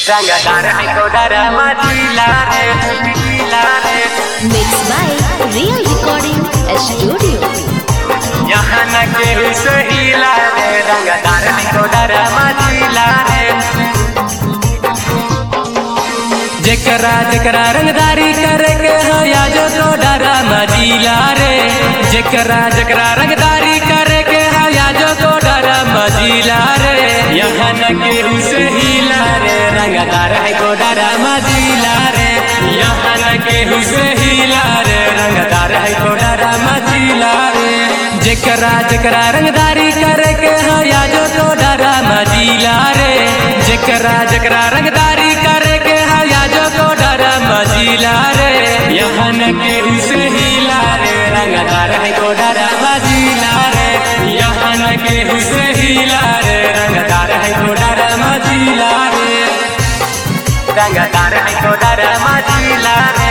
रंगदार है को डरा मचीला रे Mixed by Real Recording Studio. यहाँ न केहू सहीला रे रंगदार है को डरा मचीला रे जेकरा जेकरा रंगदारी करे के हो या जो तो डरा मचीला रे जेकरा जेकरा रंगदारी करे के हो या जो तो डरा मचीला रे यहाँ न केहू सहीला रे रंगदार है को डरा मचीला रे यहाँ न केहू सहीला रे रंगदार है को डरा मचीला रे जेकरा जेकरा रंगदारी करे के हो या जो तो डरा मचीला रे जेकरा जेकरा रंगदारी करे के हो या जो तो डरा मचीला रे यहाँ न केहू सहीला रे रंगदार है को डरा मचीला रे यहाँ न केहू सहीला रे रंगदार है को डरा मचीला रे रंगदार है को डरा मचीला रे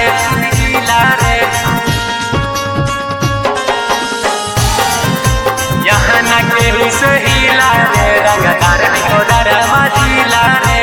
यहाँ न केहू सहीला रे रंगदार है को डरा मचीला रे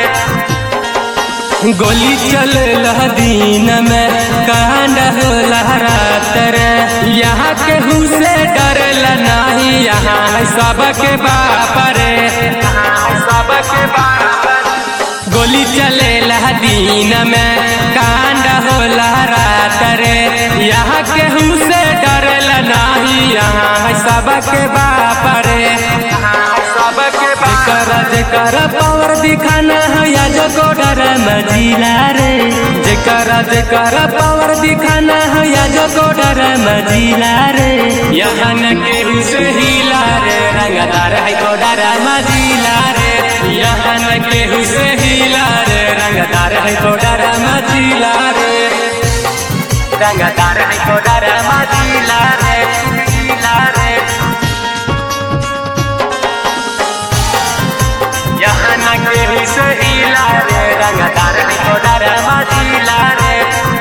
गोली चल दिन में कांड होला रात रे यहाँ केहू से डरल नहीं यहाँ सबके बाप रे सबके बाप गोली चले दिन में कांड होला रात रे यहाँ केहू से डरल नहीं यहाँ सबके बाप रे सबके जेकर पावर दिखाना है या जो को डर मचीला रे जेकर पावर दिखाना है या जो को डर मचीला रे यहाँ न केहू सहीला रे रंगदार है को डर मचीला रे यहाँ न केहू सहीला रे रंगदार है को डर मचीला रे रंगदार है को डर मचीला रे यहाँ न केहू सहीला रे रंगदार है को डर मचीला रे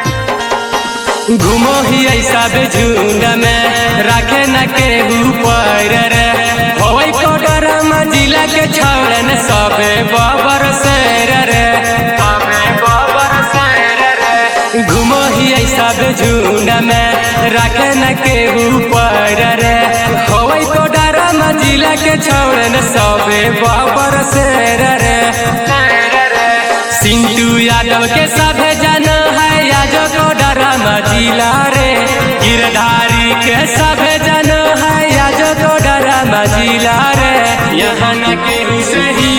घूमो ही ऐसा बेझुंड में रखे न केहू पैर रे होई को डर मचीला के छौड़न सबे बाबर शेर रे सबे बाबर शेर रे घूमो ही ऐसा बेझुंड में रखे न केहू पैर रे होई को डर मचीला के छौड़न सबे बाबर शेर रे सिंटू यादव के सभे जन है या जो को डर मचीला रे गिरधारी के सभे जन है या जो को डर मचीला रे यहाँ न केहू सही